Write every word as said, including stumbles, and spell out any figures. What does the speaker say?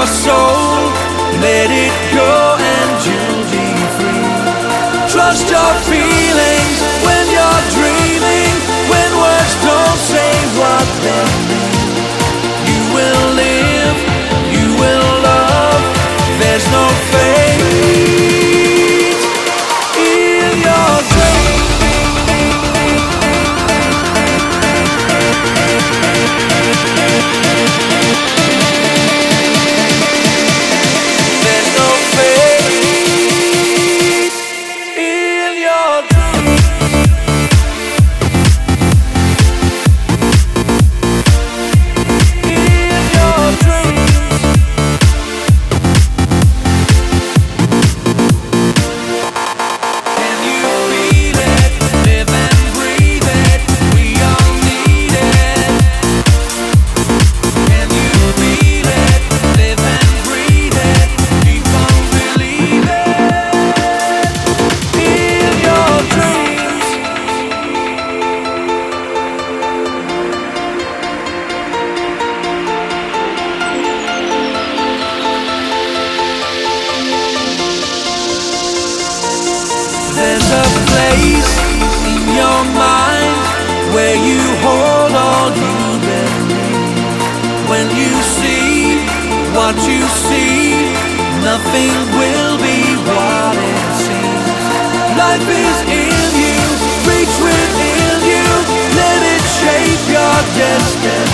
your soul, let it go and you'll be free. Trust your feelings when you're dreaming, when words don't say what they mean. You will live, you will love, there's no fate in your dreams. There's no fate in your dreams. In your dreams. Can you feel it? Live and breathe it. We all need it. Can you feel it? Live and breathe it. Keep on believing in your dreams. There's a place in your mind where you hold all you've been made. When you see what you see, nothing will be what it seems. Life is in you, reach within you, let it shape your destiny.